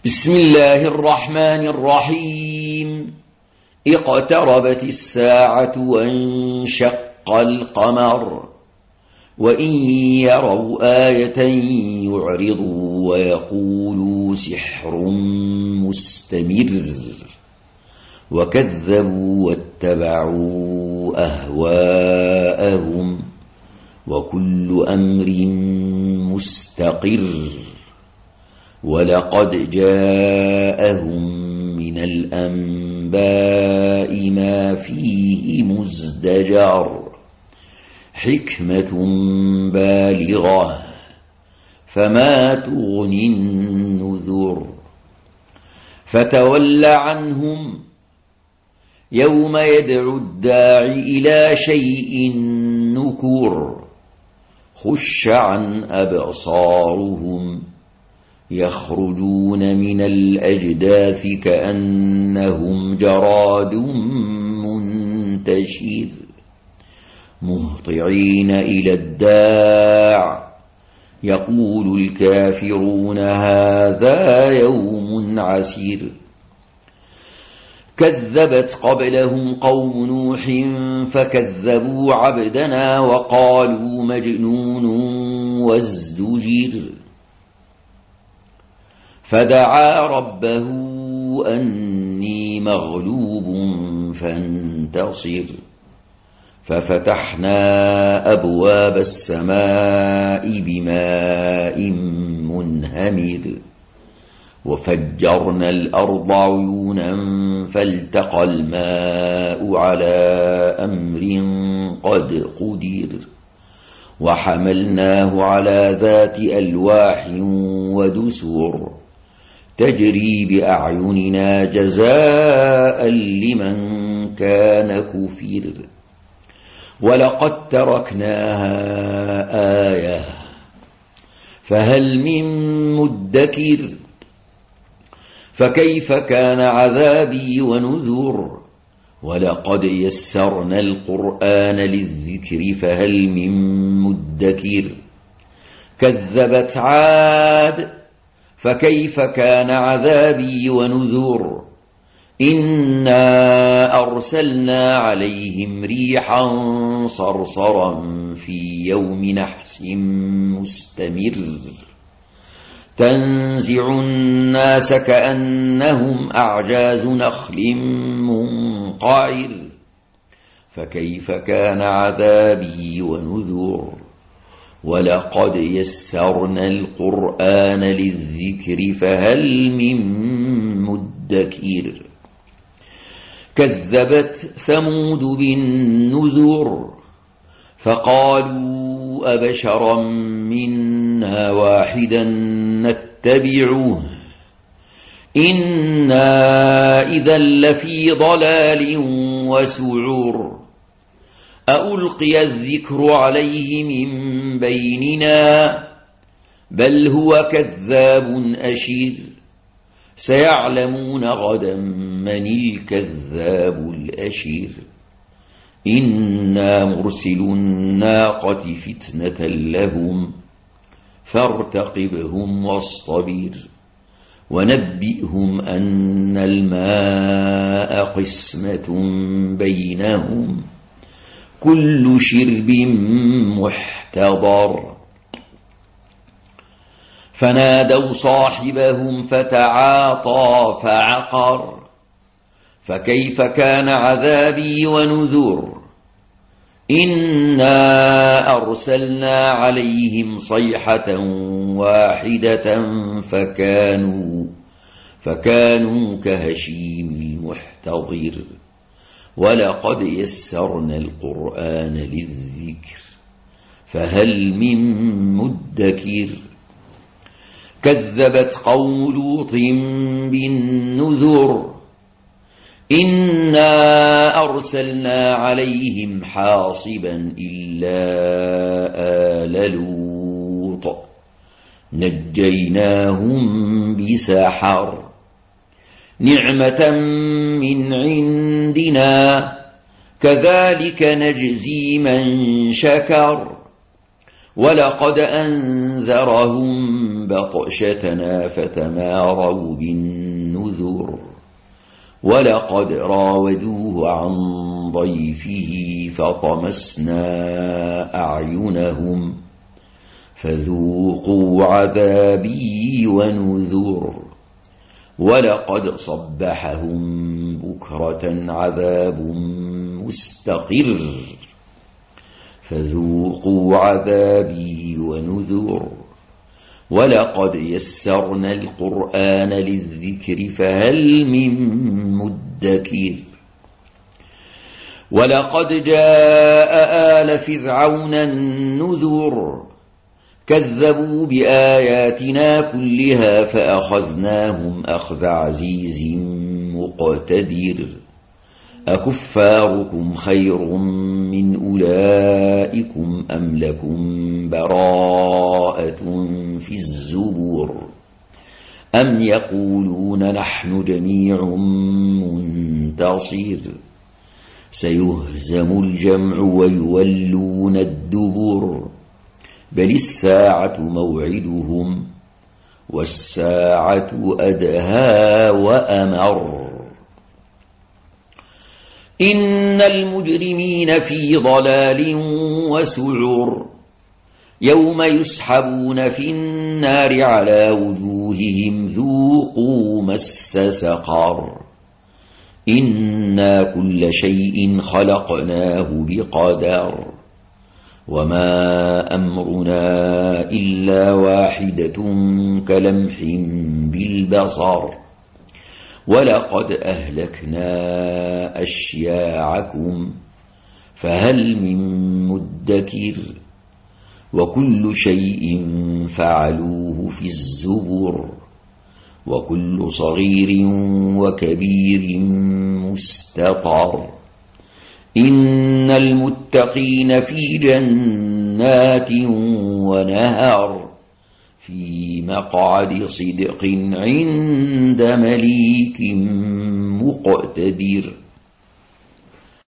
بسم الله الرحمن الرحيم. اقتربت الساعة وانشق القمر وإن يروا آية يعرضوا ويقولوا سحر مستمر وكذبوا واتبعوا أهواءهم وكل أمر مستقر ولقد جاءهم من الأنباء ما فيه مزدجر حكمة بالغة فما تغني النذر فتول عنهم يوم يدعو الداع إلى شيء نكر خش عن أبصارهم يخرجون من الأجداث كأنهم جراد منتشر مهطعين إلى الداع يقول الكافرون هذا يوم عسير كذبت قبلهم قوم نوح فكذبوا عبدنا وقالوا مجنون وازدجر فدعا ربه أني مغلوب فانتصر ففتحنا أبواب السماء بماء منهمر وفجرنا الأرض عيونا فالتقى الماء على أمر قد قدر وحملناه على ذات ألواح ودسر تجري بأعيننا جزاء لمن كان كفر ولقد تركناها آية فهل من مدكر فكيف كان عذابي ونذر ولقد يسرنا القرآن للذكر فهل من مدكر كذبت عاد فكيف كان عذابي ونذر إنا أرسلنا عليهم ريحا صرصرا في يوم نحس مستمر تنزع الناس كأنهم أعجاز نخل منقعر فكيف كان عذابي ونذر ولقد يسرنا القرآن للذكر فهل من مدكر كذبت ثمود بالنذر فقالوا أبشرا منا واحدا نتبعه إنا إذا لفي ضلال وسعور ألقي الذكر عليه من بيننا بل هو كذاب أشير سيعلمون غدا من الكذاب الأشير إنا مرسل الناقة فتنة لهم فارتقبهم واصطبر ونبئهم أن الماء قسمة بينهم كل شرب محتضر فنادوا صاحبهم فتعاطى فعقر فكيف كان عذابي ونذر إنا أرسلنا عليهم صيحة واحدة فكانوا كهشيم المحتضر ولقد يسرنا القرآن للذكر فهل من مدكر كذبت قوم لوط بالنذر إنا أرسلنا عليهم حاصبا إلا آل لوط نجيناهم بسحر نعمة من عندنا كذلك نجزي من شكر ولقد أنذرهم بطشتنا فتماروا بالنذر ولقد راودوه عن ضيفه فطمسنا أعينهم فذوقوا عذابي ونذر ولقد صبحهم بكرة عذاب مستقر فذوقوا عذابي ونذر ولقد يسرنا القرآن للذكر فهل من مدكر ولقد جاء آل فرعون النذر كذبوا بآياتنا كلها فأخذناهم أخذ عزيز مقتدر أكفاركم خير من أولئكم أم لكم براءة في الزبر أم يقولون نحن جميع منتصر سيهزم الجمع ويولون الدبر بل الساعة موعدهم والساعة أدهى وأمر إن المجرمين في ضلال وسعر يوم يسحبون في النار على وجوههم ذوقوا مس سقر إنا كل شيء خلقناه بقدر وما أمرنا إلا واحدة كلمح بالبصر ولقد أهلكنا أشياعكم فهل من مدكر وكل شيء فعلوه في الزبر وكل صغير وكبير مستطر إن المتقين في جنات ونهر في مقعد صدق عند مليك مقتدر.